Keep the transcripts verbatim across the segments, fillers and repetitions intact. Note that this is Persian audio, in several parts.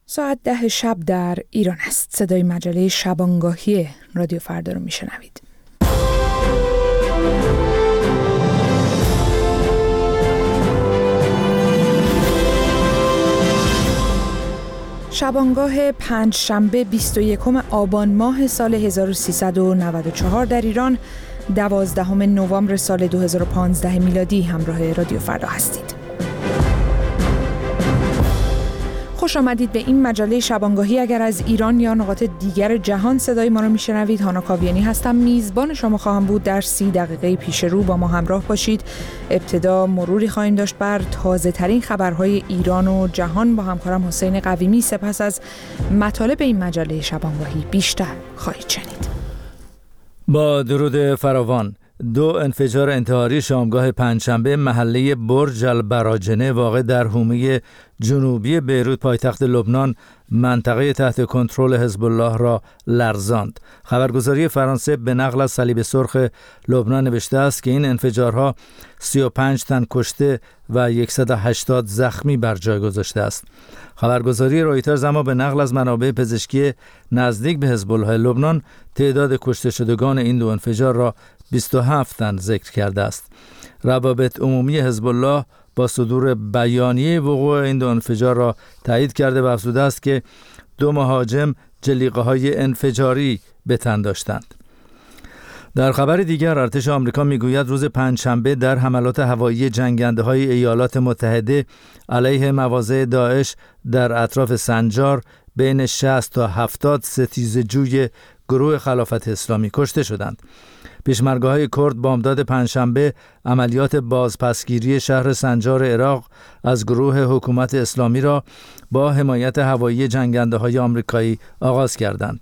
ساعت ده شب در ایران است. صدای مجله شبانگاهی رادیو فردا رو میشنوید. شبانگاه پنج شنبه بیست و یکم آبان ماه سال هزار و سیصد و نود و چهار در ایران، دوازدهم نوامبر سال دو هزار و پانزده میلادی همراه رادیو فردا هستید. خوش آمدید به این مجله شبانگاهی. اگر از ایران یا نقاط دیگر جهان صدای ما رو میشنوید، هانا کاویانی هستم. میزبان شما خواهم بود. در سی دقیقه پیش رو با ما همراه باشید. ابتدا مروری خواهیم داشت بر تازه ترین خبرهای ایران و جهان با همکارم حسین قویمی. سپس از مطالب این مجله شبانگاهی بیشتر خواهید شنید. با درود فراوان، دو انفجار انتحاری شامگاه پنجشنبه محله برج البراجنه واقع در حومه جنوبی بیروت پایتخت لبنان منطقه تحت کنترل حزب الله را لرزاند. خبرگزاری فرانسه به نقل از صلیب سرخ لبنان نوشته است که این انفجارها سی و پنج تن کشته و صد و هشتاد زخمی بر جای گذاشته است. خبرگزاری رویترز اما به نقل از منابع پزشکی نزدیک به حزب الله لبنان تعداد کشته شدگان این دو انفجار را بیست و هفت تن ذکر کرده است. روابط عمومی حزب الله با صدور بیانیه وقوع این دو انفجار را تایید کرده و افزوده است که دو مهاجم جلیقه‌های انفجاری به تن داشتند. در خبر دیگر، ارتش آمریکا میگوید روز پنجشنبه در حملات هوایی جنگنده‌های ایالات متحده علیه مواضع داعش در اطراف سنجار بین شصت تا هفتاد ستیزجوی گروه خلافت اسلامی کشته شدند. پیشمرگاه‌های کرد بامداد پنجشنبه عملیات بازپسگیری شهر سنجار عراق از گروه حکومت اسلامی را با حمایت هوایی جنگنده‌های آمریکایی آغاز کردند.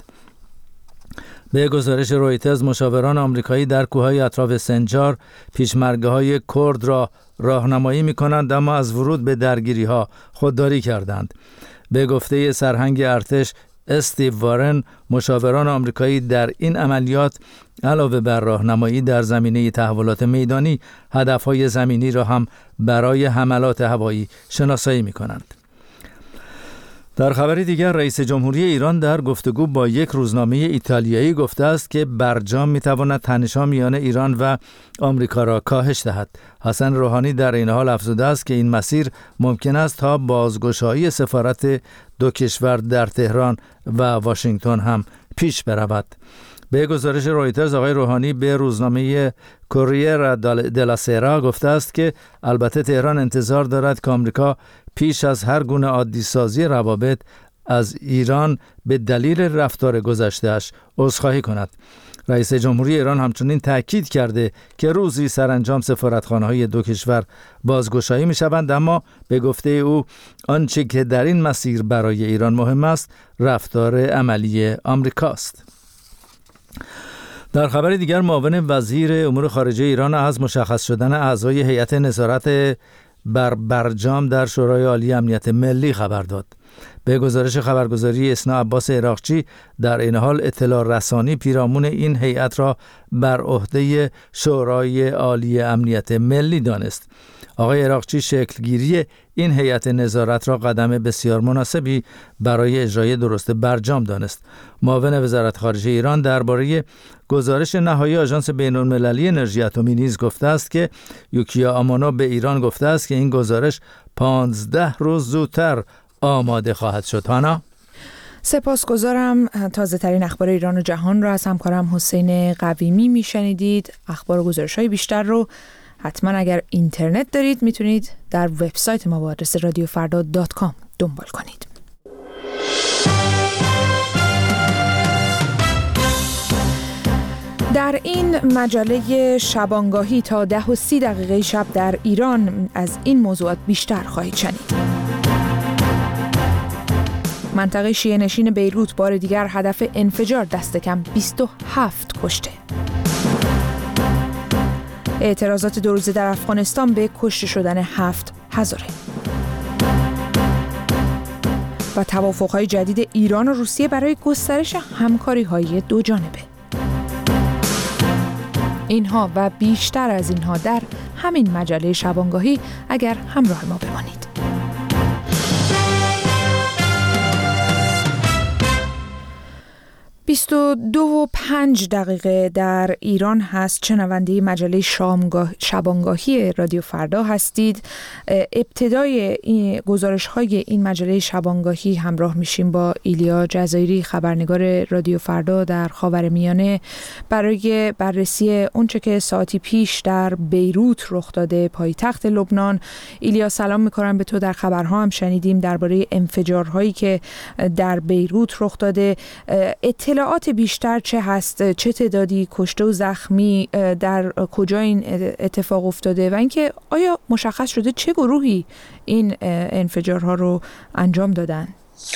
به گزارش رویترز، مشاوران آمریکایی در کوههای اطراف سنجار پیشمرگاه‌های کرد را راهنمایی می‌کنند، اما از ورود به درگیری‌ها خودداری کردند. به گفته سرهنگ ارتش استیو وارن، مشاوران آمریکایی در این عملیات علاوه بر راهنمایی در زمینه تحولات میدانی، هدف‌های زمینی را هم برای حملات هوایی شناسایی می‌کنند. در خبری دیگر، رئیس جمهوری ایران در گفتگو با یک روزنامه ایتالیایی گفته است که برجام می‌تواند تنش‌ها میان ایران و آمریکا را کاهش دهد. حسن روحانی در این حال افزوده است که این مسیر ممکن است تا بازگشایی سفارت دو کشور در تهران و واشنگتن هم پیش برود. به گزارش رویترز، آقای روحانی به روزنامه کوریر دلا سرا گفته است که البته تهران انتظار دارد که آمریکا پیش از هر گونه عادی سازی روابط از ایران به دلیل رفتار گذشته‌اش عذرخواهی کند. رئیس جمهوری ایران همچنین تاکید کرده که روزی سرانجام سفارتخانه‌های دو کشور بازگشایی می‌شوند، اما به گفته او آنچه که در این مسیر برای ایران مهم است رفتار عملی آمریکاست. در خبر دیگر، معاون وزیر امور خارجه ایران از مشخص شدن اعضای هیئت نظارت بر برجام در شورای عالی امنیت ملی خبر داد. به گزارش خبرگزاری اسنا، عباس عراقچی در این حال اطلاع رسانی پیرامون این هیئت را بر عهده شورای عالی امنیت ملی دانست. آقای عراقچی شکلگیری این هیئت نظارت را قدم بسیار مناسبی برای اجرای درست برجام دانست. معاون وزارت خارجه ایران درباره گزارش نهایی آژانس بین‌المللی انرژی اتمی نیز گفته است که یوکیا آمانو به ایران گفته است که این گزارش پانزده روز زودتر آماده خواهد شد. هانا، سپاسگزارم. تازه ترین اخبار ایران و جهان را از همکارم حسین قویمی میشنیدید. اخبار و گزارش‌های بیشتر رو حتما اگر اینترنت دارید میتونید در وبسایت ما با آدرس رادیو فردا دات کام دنبال کنید. در این مجله شبانگاهی تا ده و سی دقیقه شب در ایران از این موضوعات بیشتر خواهید شنید. منطقه شیعه نشین بیروت بار دیگر هدف انفجار، دست کم بیست و هفت کشته. اعتراضات دو روزه در افغانستان به کشته شدن هفت هزاره. و توافق‌های جدید ایران و روسیه برای گسترش همکاری‌های دو جانبه. اینها و بیشتر از اینها در همین مجله شبانگاهی، اگر همراه ما بمانید. بیست و دو و پنج دقیقه در ایران هست. شنونده مجله شامگاه شبانگاهی رادیو فردا هستید. ابتدای این گزارش های این مجله شبانگاهی همراه میشیم با ایلیا جزایری، خبرنگار رادیو فردا در خاورمیانه، برای بررسی اونچه که ساعتی پیش در بیروت رخ داده، پایتخت لبنان. ایلیا سلام میکنم به تو. در خبرها هم شنیدیم درباره انفجارهایی که در بیروت رخ داده. اطلاعات بیشتر چه هست؟ چه تعدادی کشته و زخمی، در کجا این اتفاق افتاده و اینکه آیا مشخص شده چه گروهی این انفجارها رو انجام دادن؟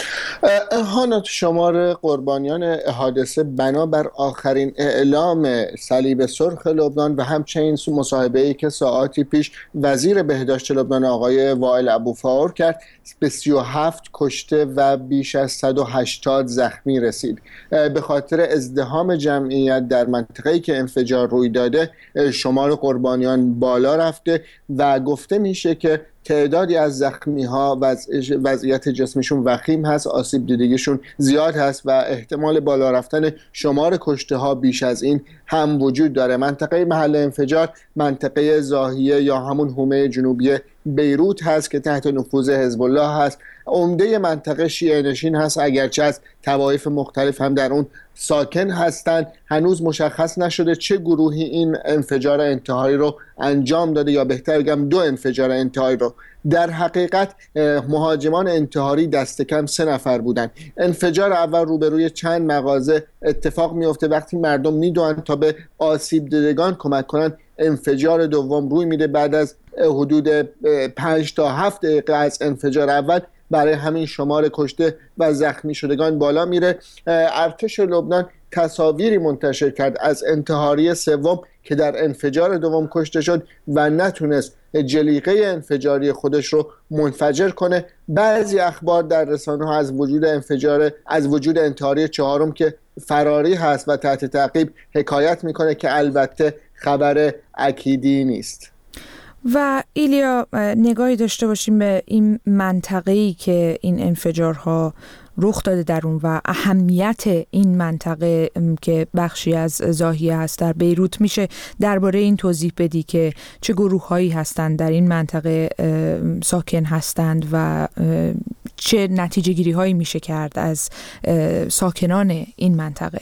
هانا، شمار قربانیان حادثه بنابر آخرین اعلام صلیب سرخ لبنان و همچنین مصاحبه‌ای که ساعاتی پیش وزیر بهداشت لبنان آقای وائل ابوفاور کرد، به سی و هفت کشته و بیش از صد و هشتاد زخمی رسید. به خاطر ازدحام جمعیت در منطقه‌ای که انفجار روی داده، شمار قربانیان بالا رفته و گفته میشه که تعدادی از زخمی ها وضعیت جسمشون وخیم هست، آسیب دیدگیشون زیاد هست و احتمال بالا رفتن شمار کشته ها بیش از این هم وجود داره. منطقه محل انفجار منطقه زاهیه یا همون حومه جنوبی بیروت هست که تحت نفوذ حزب الله هست. عمده منطقه شیعه نشین هست، اگرچه از طوایف مختلف هم در اون ساکن هستند. هنوز مشخص نشده چه گروهی این انفجار انتحاری رو انجام داده، یا بهتر بگم دو انفجار انتحاری رو. در حقیقت مهاجمان انتحاری دست کم سه نفر بودند. انفجار اول روبروی چند مغازه اتفاق میفته. وقتی مردم میدوئن تا به آسیب دیدگان کمک کنند، انفجار دوم روی میده. بعد از حدود پنج تا هفت دقیقه از انفجار اول، برای همین شمار کشته و زخمی شدگان بالا میره. ارتش لبنان تصاویری منتشر کرد از انتحاری سوم که در انفجار دوم کشته شد و نتونست جلیقه انفجاری خودش رو منفجر کنه. بعضی اخبار در رسانه ها از وجود انفجار از وجود انتحاری چهارم که فراری هست و تحت تعقیب حکایت میکنه که البته خبر اکیدی نیست. و ایلیا، نگاهی داشته باشیم به این منطقه‌ای که این انفجارها رخ داده در اون و اهمیت این منطقه که بخشی از زاهیه هست در بیروت. میشه درباره این توضیح بدی که چه گروه‌هایی هستند در این منطقه ساکن هستند و چه نتیجه گیری هایی میشه کرد از ساکنان این منطقه؟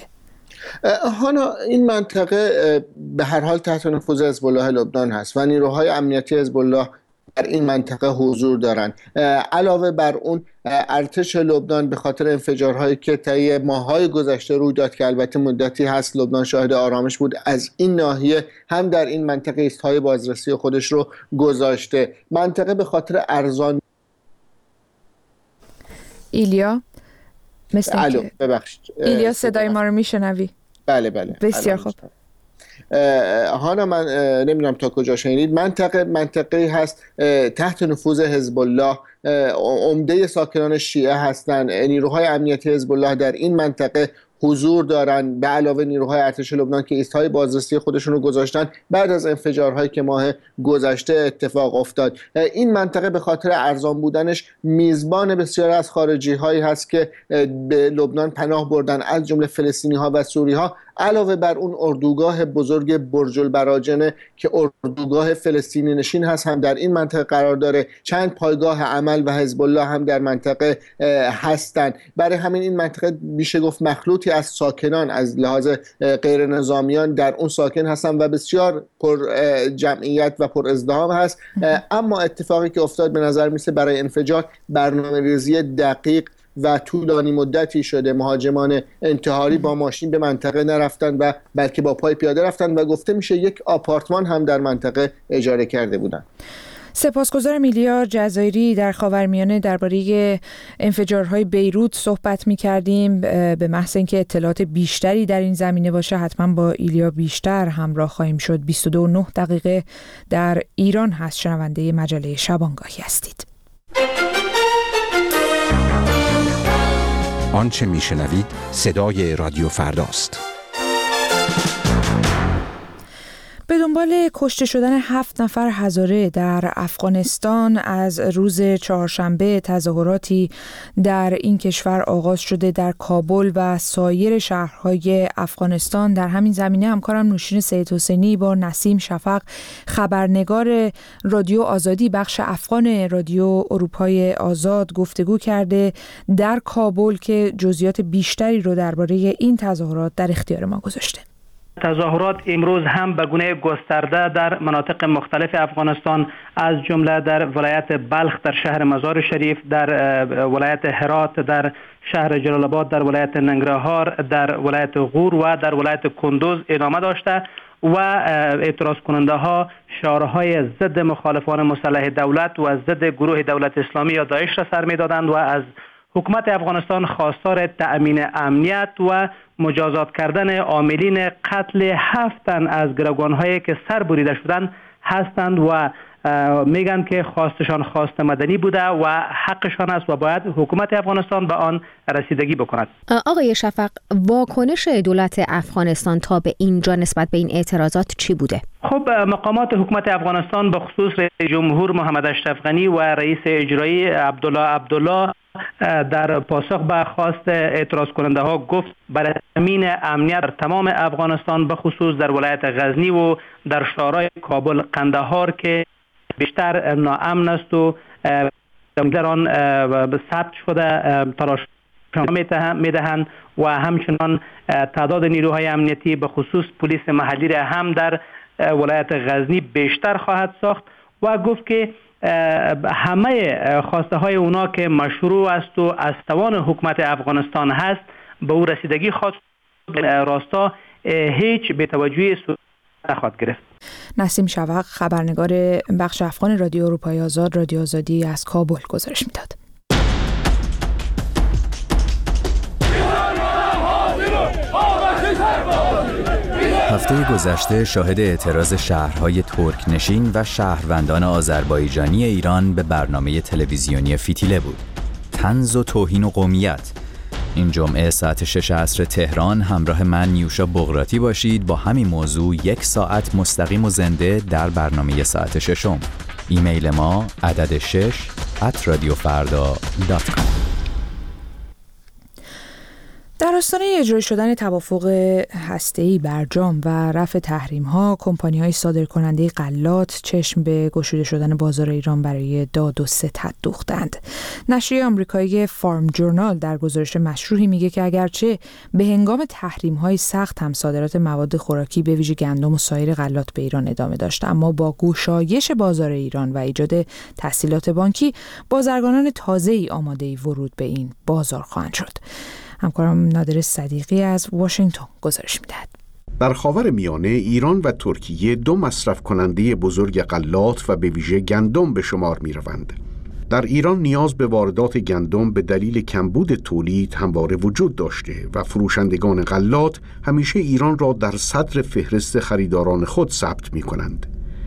هانا، این منطقه به هر حال تحت نفوذ حزب الله لبنان هست و نیروهای امنیتی حزب الله در این منطقه حضور دارند. علاوه بر اون، ارتش لبنان به خاطر انفجارهایی که طی ماه‌های گذشته روی داد که البته مدتی هست لبنان شاهد آرامش بود، از این ناحیه هم در این منطقه ایستهای بازرسی خودش رو گذاشته. منطقه به خاطر ارزان ایلیا مثل که ببخشید ایلیا صدای ما رو میشنوی؟ بله بله بسیار خوب. هانا، من نمیدونم تا کجا شنیدید. منطقه منطقه هست تحت نفوذ حزب الله. عمده ساکنان شیعه هستند. نیروهای امنیتی حزب الله در این منطقه حضور دارن، به علاوه نیروهای ارتش لبنان که ایستهای بازرسی خودشون رو گذاشتن بعد از انفجارهایی که ماه گذشته اتفاق افتاد. این منطقه به خاطر ارزان بودنش میزبان بسیار از خارجی هایی هست که به لبنان پناه بردن، از جمله فلسطینی ها و سوری ها. علاوه بر اون، اردوگاه بزرگ برج البراجنه که اردوگاه فلسطینی نشین هست هم در این منطقه قرار داره. چند پایگاه عمل و حزب الله هم در منطقه هستند. برای همین این منطقه میشه گفت مخلوطی از ساکنان از لحاظ غیر نظامیان در اون ساکن هستن و بسیار پر جمعیت و پر ازدحام هست. اما اتفاقی که افتاد به نظر میسه برای انفجار برنامه‌ریزی دقیق و طولانی مدتی شده. مهاجمان انتحاری با ماشین به منطقه نرفتن و بلکه با پای پیاده رفتن و گفته میشه یک آپارتمان هم در منطقه اجاره کرده بودن. سپاسگزارم ایلیا جزایری. در خاورمیانه درباره انفجارهای بیروت صحبت می‌کردیم. به محض اینکه اطلاعات بیشتری در این زمینه باشه حتما با ایلیا بیشتر همراه خواهیم شد. بیست و دو و نه دقیقه در ایران هست. شنونده مجله شبانگاهی هستید. آنچه میشنوید صدای رادیو فرداست. به دنبال کشته شدن هفت نفر هزاره در افغانستان از روز چهارشنبه تظاهراتی در این کشور آغاز شده در کابل و سایر شهرهای افغانستان. در همین زمینه همکارم نوشین سید حسینی با نسیم شفق خبرنگار رادیو آزادی بخش افغان رادیو اروپای آزاد گفتگو کرده در کابل که جزئیات بیشتری رو درباره این تظاهرات در اختیار ما گذاشته. تظاهرات امروز هم به گونه گسترده در مناطق مختلف افغانستان از جمله در ولایت بلخ در شهر مزار شریف، در ولایت هرات، در شهر جلال آباد، در ولایت ننگرهار، در ولایت غور و در ولایت کندوز ادامه داشته و اعتراض کننده ها شعارهای ضد مخالفان مسلح دولت و ضد گروه دولت اسلامی یا داعش را سر می‌دادند و از حکومت افغانستان خواستار تأمین امنیت و مجازات کردن عاملین قتل هفت تن از گروگان‌هایی که سر بریده شدند هستند و میگن که خواستشان خواست مدنی بوده و حقشان است و باید حکومت افغانستان به آن رسیدگی بکند. آقای شفق، واکنش دولت افغانستان تا به اینجا نسبت به این اعتراضات چی بوده؟ خب مقامات حکومت افغانستان به خصوص رئیس جمهور محمد اشرف غنی و رئیس اجرایی عبدالله عبدالله در پاسخ به خواست اعتراض کننده ها گفت برای تامین امنیت در تمام افغانستان به خصوص در ولایت غزنی و در شهرهای کابل، قندهار که بیشتر ناامن است و در آن ثبت شده تلاش میدهند و همچنان تعداد نیروهای امنیتی به خصوص پلیس محلی را هم در ولایت غزنی بیشتر خواهد ساخت و گفت که همه خواسته های اونا که مشروع است و از توان حکومت افغانستان هست به او رسیدگی خواهد راستا هیچ بی‌توجهی صورت نخواهد گرفت. نسیم شفق خبرنگار بخش افغان رادیو اروپای آزاد رادیو آزادی از کابل گزارش میداد. هفته گذشته شاهد اعتراض شهرهای ترک نشین و شهروندان آذربایجانی ایران به برنامه تلویزیونی فتیله بود. طنز و توهین و قومیت. این جمعه ساعت شش عصر تهران همراه من نیوشا بغراتی باشید با همین موضوع یک ساعت مستقیم و زنده در برنامه ساعت ششم. ایمیل ما عدد شش ات رادیو فردا دات کام. در آستانه اجرای شدن توافق هسته‌ای برجام و رفع تحریم‌ها، کمپانی‌های صادرکننده غلات چشم به گشوده شدن بازار ایران برای داد و ستد دوختند. نشریه آمریکایی فارم جورنال در گزارش مشروحی میگه که اگرچه به هنگام تحریم‌های سخت هم صادرات مواد خوراکی به ویژه گندم و سایر غلات به ایران ادامه داشت، اما با گشایش بازار ایران و ایجاد تسهیلات بانکی، بازرگانان تازه‌ای آماده ورود به این بازار خواهند شد. همکارم نادر صدیقی از واشنگتن گزارش میدهد. در خاورمیانه ایران و ترکیه دو مصرف کننده بزرگ غلات و به ویژه گندم به شمار می روند. در ایران نیاز به واردات گندم به دلیل کمبود تولید همواره وجود داشته و فروشندگان غلات همیشه ایران را در صدر فهرست خریداران خود ثبت می کنند.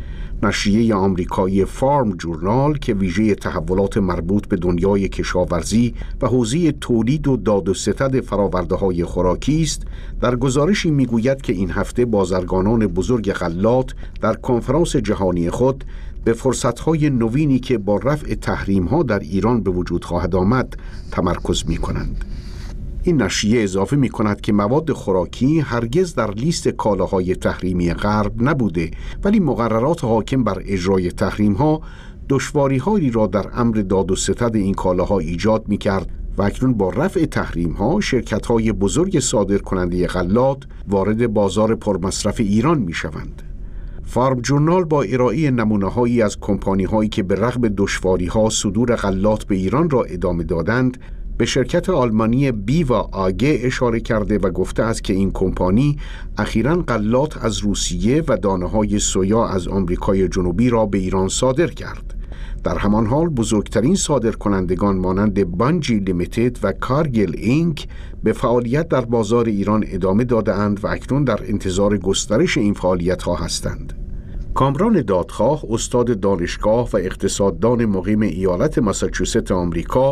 نشریه آمریکایی فارم جورنال که ویژه تحولات مربوط به دنیای کشاورزی و حوزه تولید و داد و ستد فرآورده‌های خوراکی است، در گزارشی میگوید که این هفته بازرگانان بزرگ غلات در کنفرانس جهانی خود به فرصت‌های نوینی که با رفع تحریم‌ها در ایران به وجود خواهد آمد تمرکز می‌کنند. این نشریه اضافه می کند که مواد خوراکی هرگز در لیست کالاهای تحریمی غرب نبوده، ولی مقررات حاکم بر اجرای تحریم‌ها دشواری‌هایی را در امر داد و ستد این کالاها ایجاد می کرد و اکنون با رفع تحریم‌ها شرکت‌های بزرگ صادرکننده غلات وارد بازار پرمصرف ایران می شوند. فارم جورنال با ارائه نمونه‌هایی از کمپانی‌هایی که به رغم دشواری‌ها صدور غلات به ایران را ادامه دادند به شرکت آلمانی بیوا آگه اشاره کرده و گفته است که این کمپانی اخیراً غلات از روسیه و دانه‌های سویا از آمریکای جنوبی را به ایران صادر کرد. در همان حال بزرگترین صادرکنندگان مانند بانجی لیمیتد و کارگیل اینک به فعالیت در بازار ایران ادامه داده‌اند و اکنون در انتظار گسترش این فعالیت‌ها هستند. کامران دادخواه، استاد دانشگاه و اقتصاددان مقیم ایالت ماساچوست آمریکا،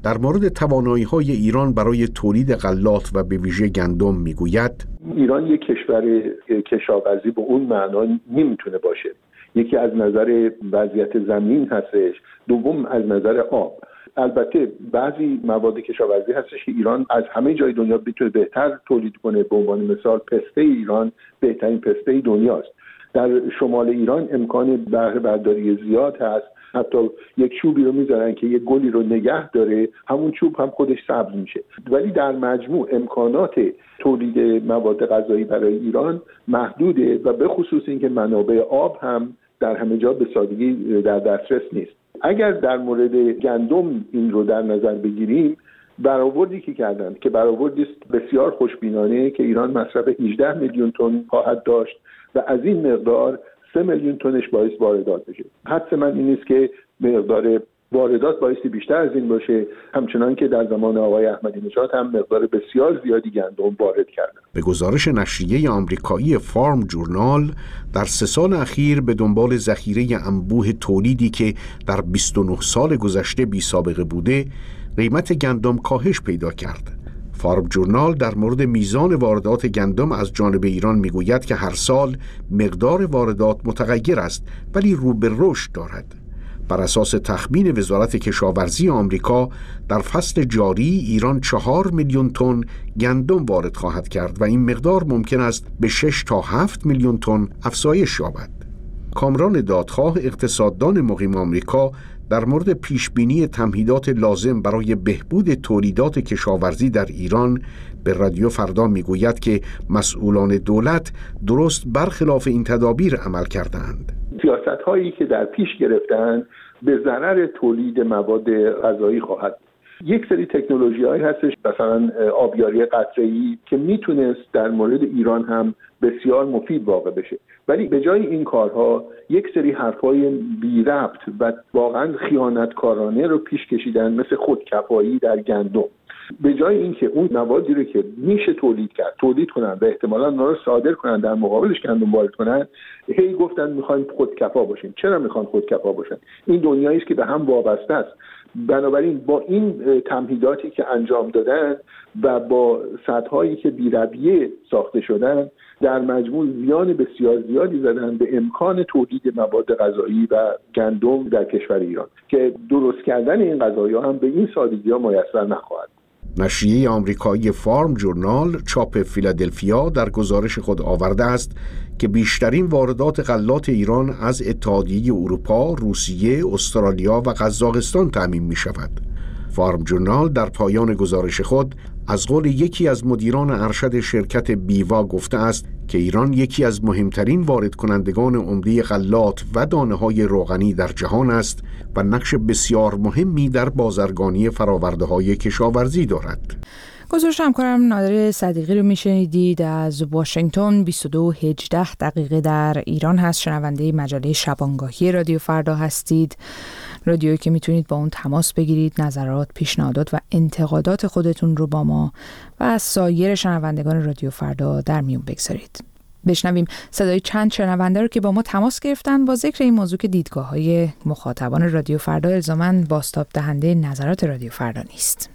در مورد توانایی‌های ایران برای تولید غلات و به ویژه گندم میگوید: ایران یک کشور کشاورزی به اون معنا نمیتونه باشه. یکی از نظر وضعیت زمین هستش، دوم از نظر آب. البته بعضی مواد کشاورزی هستش که ایران از همه جای دنیا بتونه بهتر تولید کنه. به عنوان مثال پسته ایران بهترین پسته دنیاست. در شمال ایران امکان بهره برداری زیاد هست. حتی یک چوبی رو میذارن که یک گلی رو نگه داره، همون چوب هم خودش سبز میشه. ولی در مجموع امکانات تولید مواد غذایی برای ایران محدوده و به خصوص اینکه منابع آب هم در همه جا به سادگی در دسترس نیست. اگر در مورد گندم این رو در نظر بگیریم، برآوردی که کردن که برآوردی است بسیار خوشبینانه که ایران مصرف هجده میلیون تن خواهد داشت و از این مقدار سه میلیون تنش باعث واردات بشه. حدس من این است که مقدار واردات بایستی بیشتر از این باشه، همچنان که در زمان آقای احمدی نژاد هم مقدار بسیار زیادی گندم وارد کردن. به گزارش نشریه آمریکایی فارم جورنال، در سه سال اخیر به دنبال ذخیره انبوه تولیدی که در بیست و نه سال گذشته بی سابقه بوده، قیمت گندم کاهش پیدا کرد. فارم جورنال در مورد میزان واردات گندم از جانب ایران میگوید که هر سال مقدار واردات متغیر است ولی رو به رشد دارد. بر اساس تخمین وزارت کشاورزی آمریکا، در فصل جاری ایران چهار میلیون تن گندم وارد خواهد کرد و این مقدار ممکن است به شش تا هفت میلیون تن افزایش یابد. کامران دادخواه، اقتصاددان مقیم آمریکا، در مورد پیشبینی تمهیدات لازم برای بهبود تولیدات کشاورزی در ایران به رادیو فردا میگوید که مسئولان دولت درست برخلاف این تدابیر عمل کردند. سیاست هایی که در پیش گرفتند به ضرر تولید مواد غذایی خواهد. یک سری تکنولوژی هایی هستش، مثلا آبیاری قطره‌ای که میتونست در مورد ایران هم بسیار مفید واقع بشه، ولی به جای این کارها یک سری حرفای بی ربط و واقعا خیانتکارانه رو پیش کشیدن، مثل خودکفایی در گندم. به جای اینکه اون موادی رو که میشه تولید کرد تولید کنن و احتمالاً اونا رو صادر کنن، در مقابلش گندم وارد کنن، هی گفتن میخوایم خودکفا باشیم. چرا میخوان خودکفا باشن؟ این دنیایی است که به هم وابسته است. بنابراین با این تمهیداتی که انجام دادن و با سدهایی که بی‌رویه ساخته شدن، در مجموع زیان بسیار زیادی زدن به امکان تولید مواد غذایی و گندم در کشور ایران که درست کردن این غذایا هم به این سادگی ها میسر نخواهد. نشریه آمریکایی فارم جورنال چاپ فیلادلفیا در گزارش خود آورده است که بیشترین واردات غلات ایران از اتحادیه اروپا، روسیه، استرالیا و قزاقستان تامین می شود. فارم جورنال در پایان گزارش خود از قول یکی از مدیران ارشد شرکت بیوا گفته است که ایران یکی از مهمترین وارد کنندگان عمده غلات و دانه‌های روغنی در جهان است و نقش بسیار مهمی در بازرگانی فرآورده‌های کشاورزی دارد. گزارش همکارم نادر صدیقی رو میشنیدید از واشنگتن. بیست و دو و هجده دقیقه در ایران هست. شنونده مجله شبانگاهی رادیو فردا هستید، رادیویی که میتونید با اون تماس بگیرید، نظرات، پیشنهادات و انتقادات خودتون رو با ما و از سایر شنوندگان رادیو فردا در میون بگذارید. بشنویم صدای چند شنونده رو که با ما تماس گرفتن با ذکر این موضوع که دیدگاه‌های مخاطبان رادیو فردا الزاماً بازتاب دهنده نظرات رادیو فردا نیست.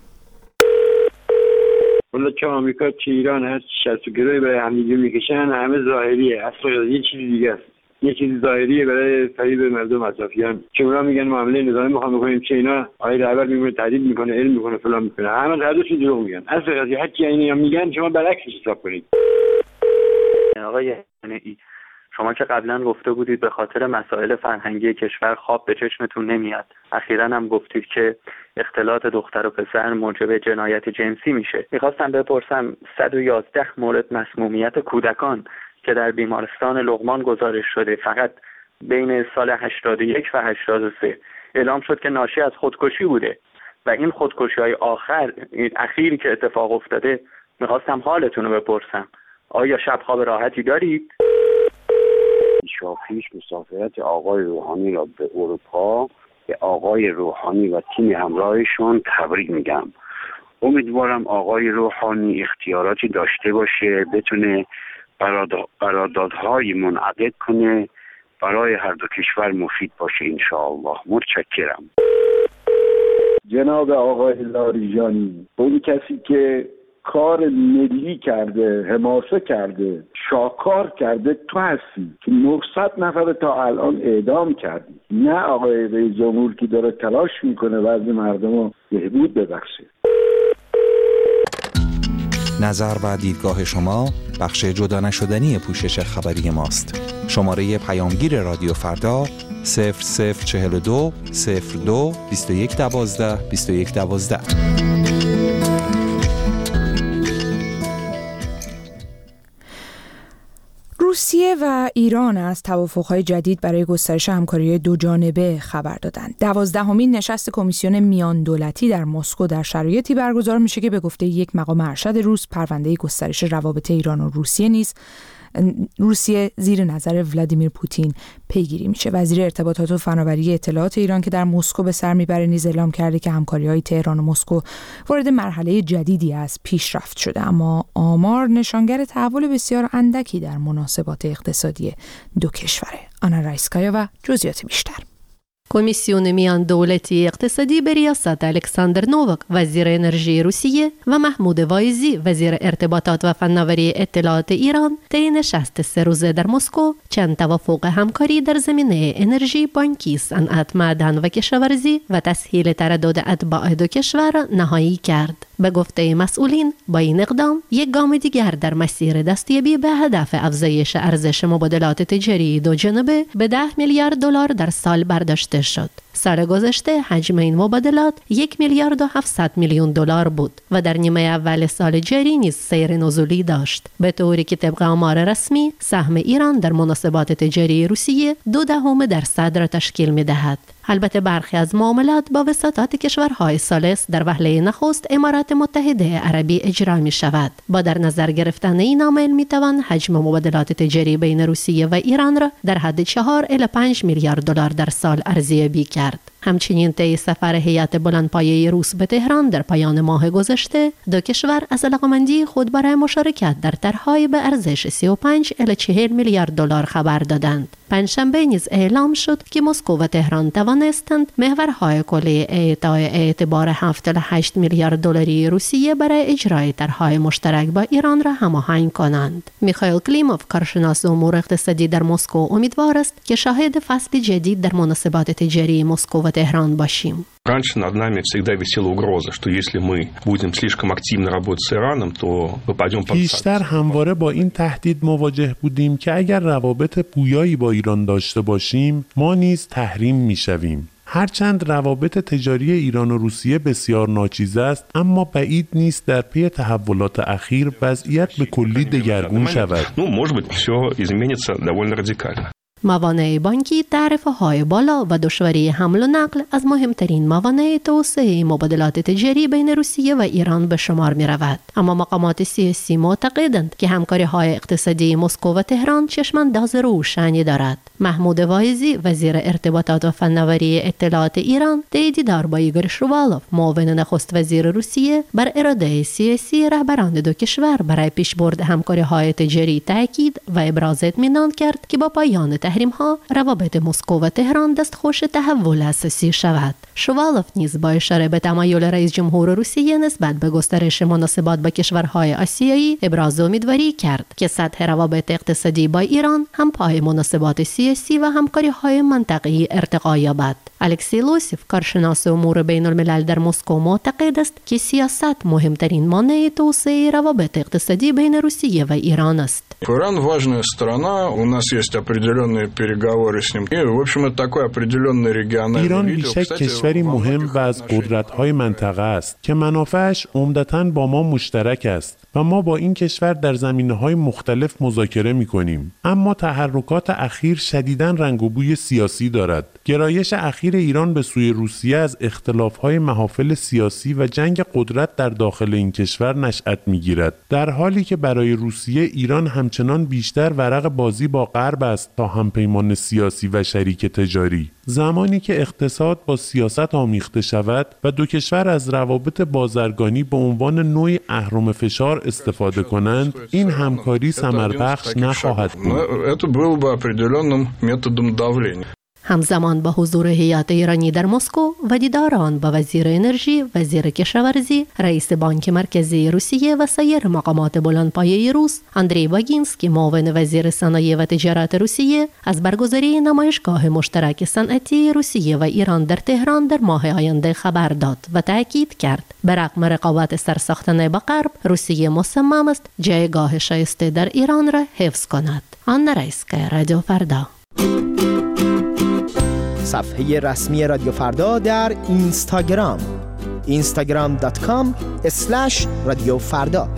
حالا چه آمریکا چه ایران هست شست و گروهی برای همدیگه میکشن، همه ظاهریه، اصلا یه چیزی دیگه است. یه چیزی ظاهریه برای فریب مردم اطرافیان. چه اونا میگن معامله نظامی میخوام بکنیم، چه اینا آقای رهبر میگه تهدید میکنه، علم میکنه، فلان میکنه. همه هر دوشون دروغ میگن. اصلا هر چی اینا میگن شما برعکسش حساب کنید. آقای شما که قبلا گفته بودید به خاطر مسائل فرهنگی کشور خواب به چشمتون نمیاد. اخیراً هم گفتید که اختلاط دختر و پسر موجب جنایت جنسی میشه. میخواستم بپرسم صد و یازده مورد مسمومیت کودکان که در بیمارستان لقمان گزارش شده فقط بین سال هشتاد و یک و هشتاد و سه اعلام شد که ناشی از خودکشی بوده و این خودکشی‌های آخر این اخیری که اتفاق افتاده، میخواستم حالتون رو بپرسم. آیا شب خواب راحتی دارید؟ پیش مسافرت آقای روحانی را به اروپا به آقای روحانی و تیم همراهشون تبریک میگم. امیدوارم آقای روحانی اختیاراتی داشته باشه، بتونه قراردادهای منعقد کنه، برای هر دو کشور مفید باشه انشاءالله. متشکرم. جناب آقای لاریجانی، اون کسی که کار ملی کرده، حماسه کرده، شاکار کرده، تو هستی که نهصد نفر تا الان اعدام کردی، نه آقای رئیس جمهور که داره تلاش میکنه وضع مردم رو بهبود ببخشه. نظر و دیدگاه شما بخش جدا نشدنی پوشش خبری ماست. شماره پیامگیر رادیو فردا صفر صفر چهل و دو صفر دو بیست و یک دوازده بیست و یک دوازده. روسیه و ایران از توافق‌های جدید برای گسترش همکاری دو جانبه خبر دادند. دوازدهمین نشست کمیسیون میان دولتی در مسکو در شرایطی برگزار میشه که به گفته یک مقام ارشد روس پرونده گسترش روابط ایران و روسیه نیز روسیه زیر نظر ولادیمیر پوتین پیگیری میشه. وزیر ارتباطات و فناوری اطلاعات ایران که در مسکو به سر میبره نیز اعلام کرده که همکاری‌های تهران و مسکو وارد مرحله جدیدی از پیشرفت شده، اما آمار نشانگر تحول بسیار اندکی در مناسبات اقتصادی دو کشوره. آنا رایسکایا و جزئیات بیشتر. کمیسیون میان دولتی اقتصادی به ریاست الکساندر نوواک وزیر انرژی روسیه و محمود وایزی وزیر ارتباطات و فناوری اطلاعات ایران طی نشست سه روزه در مسکو چند توافق همکاری در زمینه انرژی، بانکی، صنعت، معدن و کشاورزی و تسهیل تردد اتباع دو کشور نهایی کرد. به گفته مسئولین با این اقدام یک گام دیگر در مسیر دستیابی به هدف افزایش ارزش مبادلات تجاری دو جانبه به ده میلیارد دلار در سال برداشته شد. سال گذشته حجم این مبادلات یک میلیارد و هفتصد میلیون دلار بود و در نیمه اول سال جاری نیز سیر نزولی داشت، به طوری که طبق آمار رسمی سهم ایران در مناسبات تجاری روسیه دو دهم درصد را تشکیل می‌دهد. البته برخی از معاملات با وساطت کشورهای ثالث در وهله نخست امارات متحده عربی اجرا می شود. با در نظر گرفتن این عامل می توان حجم مبادلات تجاری بین روسیه و ایران را در حد چهار الی پنج میلیارد دلار در سال ارزیابی کرد. همچنین طی سفر هیئت بلندپایه روس به تهران در پایان ماه گذشته دو کشور از علاقه‌مندی خود برای مشارکت در طرح‌های به ارزش سی و پنج الی چهل میلیارد دلار خبر دادند. پنجشنبه نیز اعلام شد که مسکو و تهران توانستند محورهای کلی اعطای اعتبار هفت الی هشت میلیارد دلاری روسیه برای اجرای طرح‌های مشترک با ایران را هماهنگ کنند. میخائیل کلیموف کارشناس امور اقتصادی در مسکو امیدوار است که شاهد فصل جدید در مناسبات تجاری مسکو و تهران باشیم. Раньше над нами всегда висела угроза, что если мы будем слишком активно работать с Ираном, то попадем под санкции. بیشتر همواره با این تهدید مواجه بودیم که اگر روابط پویایی با ایران داشته باشیم، ما نیز تحریم میشویم. هرچند روابط تجاری ایران و روسیه بسیار ناچیز است، اما بعید نیست در پی تحولات اخیر وضعیت به کلی دگرگون شود. Ну, может быть, всё изменится довольно радикально. موانع بانکی، تعرفه‌های بالا و دشواری حمل و نقل از مهمترین موانع توسعه مبادلات تجاری بین روسیه و ایران به شمار می رود. اما مقامات سیاسی معتقدند که همکاری‌های اقتصادی مسکو و تهران چشمانداز روشنی دارد. محمود وایزی وزیر ارتباطات و فناوری اطلاعات ایران طی دیدار با ایگور شووالوف معاون نخست وزیر روسیه بر اراده سیاسی رهبران دو کشور برای پیشبرد همکاری‌های تجاری تاکید و ابراز اطمینان کرد که با پایان تحریم ها روابط مسکو و تهران دستخوش تحول اساسی شود. شووالوف نیز با اشاره به تمایل رئیس جمهور روسیه نسبت به گسترش مناسبات با کشورهای آسیایی ابراز امیدواری کرد که سطح روابط اقتصادی با ایران هم پای مناسبات سیاسی و همکاری‌های منطقه‌ای ارتقا یابد. الکسی لوسیف کارشناس امور بین الملل در مسکو معتقد است که سیاست مهمترین مانع توسعه روابط اقتصادی بین روسیه و ایران است. Иран важная страна, у нас есть определенные переговоры с ним. И, в общем, это такой определенный региональный ایران بیشک کشوری مهم و از قدرت‌های منطقه است که منافعش عمدتاً با ما مشترک است و ما با این کشور در زمینه‌های مختلف مذاکره می‌کنیم. اما تحرکات اخیر شدیداً رنگ و بوی سیاسی دارد. گرایش اخیر ایران به سوی روسیه از اختلاف‌های محافل سیاسی و جنگ قدرت در داخل این کشور نشأت می‌گیرد، در حالی که برای روسیه ایران همچنان بیشتر ورق بازی با غرب است تا همپیمان سیاسی و شریک تجاری. زمانی که اقتصاد با سیاست آمیخته شود و دو کشور از روابط بازرگانی به عنوان نوعی اهرم فشار استفاده کنند، این همکاری ثمربخش نخواهد بود. همزمان با حضور هیئت ایرانی در مسکو و دیدار آن با وزیر انرژی، وزیر کشاورزی، رئیس بانک مرکزی روسیه و سایر مقامات بلندپایه روس، اندری باگینسکی معاون وزیر صنایع و تجارت روسیه از برگزاری نمایشگاه مشترک صنعتی روسیه و ایران در تهران در ماه آینده خبر داد و تاکید کرد به رغم رقابت سرساختانه با غرب، روسیه مصمم است جایگاه شایسته در ایران را حفظ کند. آنا رایسکا، رادیو فردا. صفحه رسمی رادیو فردا در اینستاگرام اینستاگرام دات کام اسلش رادیو فردا.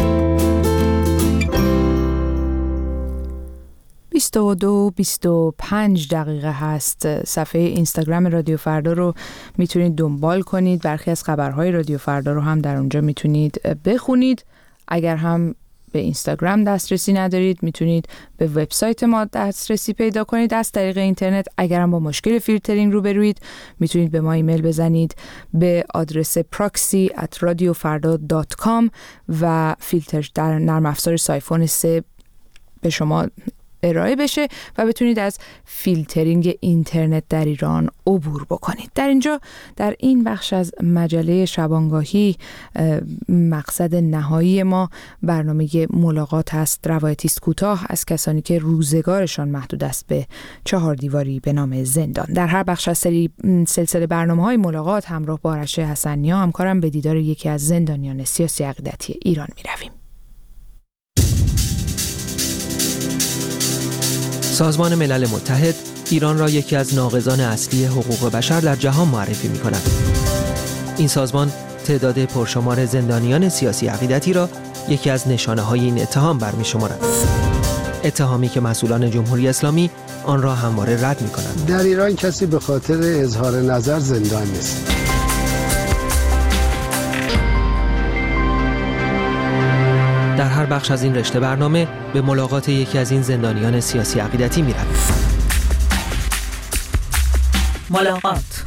بیست و دو بیست و پنج دقیقه هست. صفحه اینستاگرام رادیو فردا رو میتونید دنبال کنید. برخی از خبرهای رادیو فردا رو هم در اونجا میتونید بخونید. اگر هم به اینستاگرام دسترسی ندارید میتونید به وبسایت ما دسترسی پیدا کنید از طریق اینترنت. اگر هم با مشکل فیلترینگ روبروید میتونید به ما ایمیل بزنید به آدرس proxy at radiofarda dot com و فیلتر در نرم افزار سایفون سه به شما ارائه بشه و بتونید از فیلترینگ اینترنت در ایران عبور بکنید. در اینجا در این بخش از مجله شبانگاهی مقصد نهایی ما برنامه ملاقات هست. روایتی است کوتاه از کسانی که روزگارشان محدود است به چهار دیواری به نام زندان. در هر بخش از سری سلسله برنامه‌های ملاقات همراه با آرش حسنیا همکارم به دیدار یکی از زندانیان سیاسی عقیدتی ایران می‌رویم. سازمان ملل متحد ایران را یکی از ناقضان اصلی حقوق بشر در جهان معرفی می‌کند. این سازمان تعداد پرشمار زندانیان سیاسی عقیدتی را یکی از نشانه‌های این اتهام برمی‌شمارد. اتهامی که مسئولان جمهوری اسلامی آن را همواره رد می‌کنند. در ایران کسی به خاطر اظهار نظر زندان نیست. در هر بخش از این رشته برنامه به ملاقات یکی از این زندانیان سیاسی عقیدتی می‌رویم. ملاقات.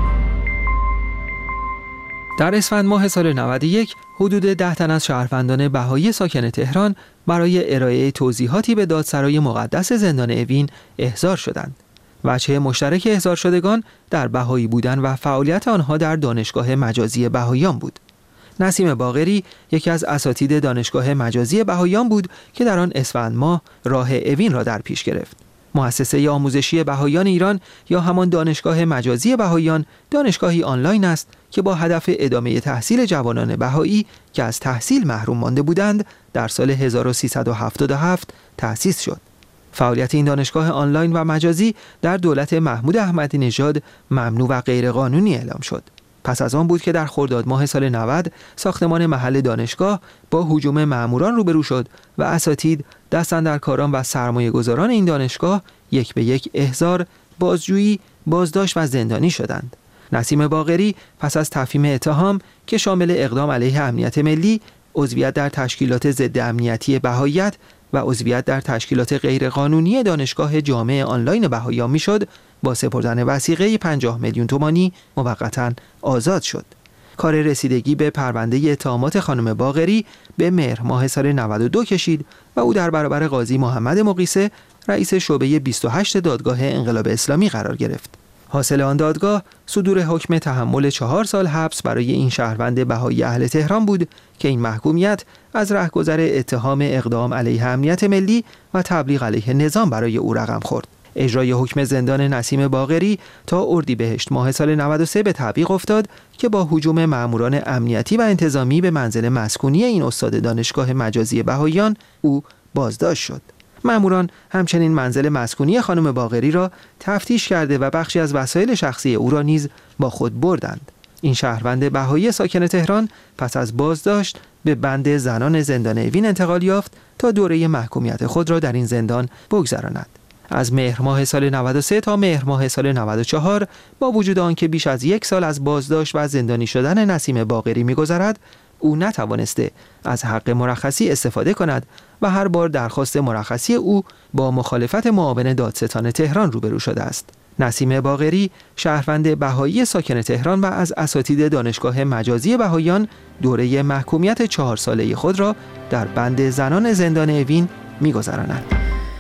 در اسفند ماه سال نود و یک حدود ده تن از شهروندان بهایی ساکن تهران برای ارائه توضیحاتی به دادسرای مقدس زندان اوین احضار شدند. وجه مشترک احضار شدگان در بهایی بودن و فعالیت آنها در دانشگاه مجازی بهاییان بود. نسیم باقری یکی از اساتید دانشگاه مجازی بهاییان بود که در آن اسفند ماه راه اوین را در پیش گرفت. مؤسسه آموزشی بهاییان ایران یا همان دانشگاه مجازی بهاییان دانشگاهی آنلاین است که با هدف ادامه تحصیل جوانان بهایی که از تحصیل محروم مانده بودند در سال هزار و سیصد و هفتاد و هفت تأسیس شد. فعالیت این دانشگاه آنلاین و مجازی در دولت محمود احمدی نژاد ممنوع و غیرقانونی اعلام شد. پس از آن بود که در خرداد ماه سال نود ساختمان محل دانشگاه با هجوم مأموران روبرو شد و اساتید، دستاندرکاران و سرمایه‌گذاران این دانشگاه یک به یک احضار، بازجویی، بازداشت و زندانی شدند. نسیم باقری پس از تفهیم اتهام که شامل اقدام علیه امنیت ملی، عضویت در تشکیلات ضد امنیتی بهاییت و عضویت در تشکیلات غیرقانونی دانشگاه جامع آنلاین بهاییان میشد، با سپردن وثیقه پنجاه میلیون تومانی موقتا آزاد شد. کار رسیدگی به پرونده اتهامات خانم باقری به مهر ماه سال نود و دو کشید و او در برابر قاضی محمد مقیسه رئیس شعبه بیست و هشت دادگاه انقلاب اسلامی قرار گرفت. حاصل آن دادگاه صدور حکم تحمل چهار سال حبس برای این شهروند بهایی اهل تهران بود که این محکومیت از رهگذر اتهام اقدام علیه امنیت ملی و تبلیغ علیه نظام برای او رقم خورد. اجرای حکم زندان نسیم باقری تا اردیبهشت ماه سال نود و سه به تعویق افتاد که با هجوم مأموران امنیتی و انتظامی به منزل مسکونی این استاد دانشگاه مجازی بهاییان او بازداشت شد. مأموران همچنین منزل مسکونی خانم باقری را تفتیش کرده و بخشی از وسایل شخصی او را نیز با خود بردند. این شهروند بهایی ساکن تهران پس از بازداشت به بند زنان زندان اوین انتقال یافت تا دوره محکومیت خود را در این زندان بگذراند. از مهر ماه سال نود و سه تا مهر ماه سال نود و چهار با وجود آنکه بیش از یک سال از بازداشت و زندانی شدن نسیم باقری می‌گذرد، او نتوانسته از حق مرخصی استفاده کند و هر بار درخواست مرخصی او با مخالفت معاون دادستان تهران روبرو شده است. نسیم باقری شهروند بهایی ساکن تهران و از اساتید دانشگاه مجازی بهاییان دوره محکومیت چهار ساله خود را در بند زنان زندان اوین می‌گذراند.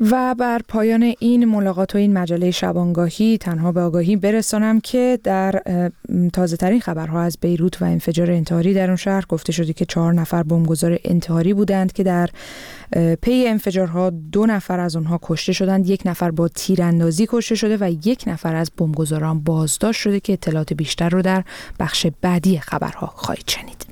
و بر پایان این ملاقات و این مجله شبانگاهی تنها به آگاهی برسانم که در تازه ترین خبرها از بیروت و انفجار انتحاری در اون شهر گفته شده که چهار نفر بمبگذار انتحاری بودند که در پی انفجارها دو نفر از اونها کشته شدند، یک نفر با تیراندازی کشته شده و یک نفر از بمبگذاران بازداشت شده که اطلاعات بیشتر رو در بخش بعدی خبرها خواهید شنید.